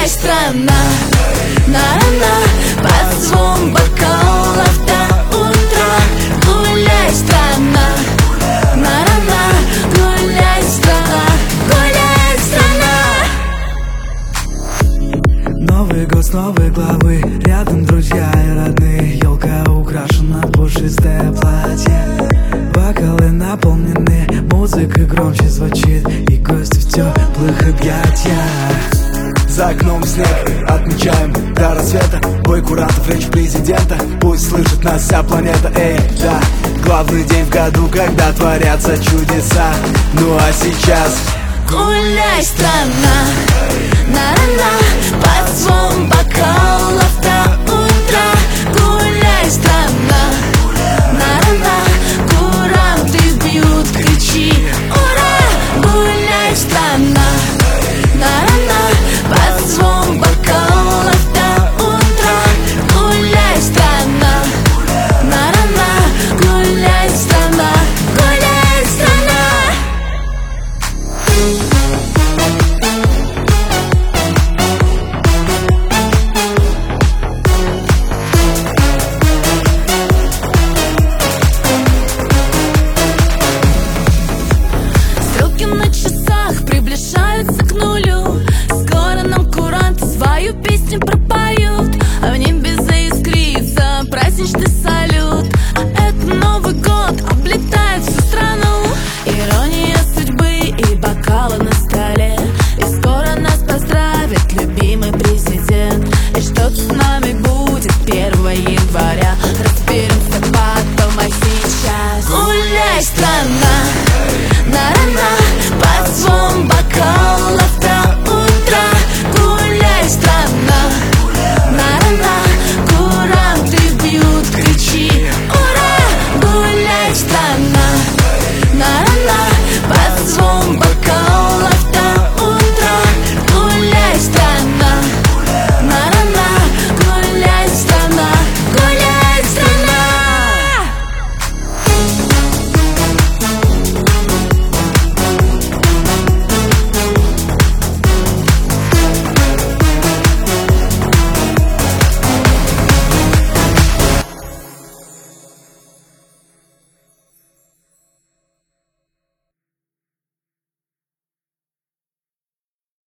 Гуляй, страна, на-на-на, под звон бокалов до утра. Гуляй, страна, на-на-на, гуляй, страна, гуляй, страна. Новый год с новой главы, рядом друзья и родные. Елка украшена, пушистое платье, бокалы наполнены, музыка громче звучит, и гости в теплых объятиях. За окном снег, отмечаем до рассвета. Бой куратов, речь президента, пусть слышит нас вся планета. Эй, да, главный день в году, когда творятся чудеса. Ну а сейчас гуляй, страна, на-на-на, под звон бокалов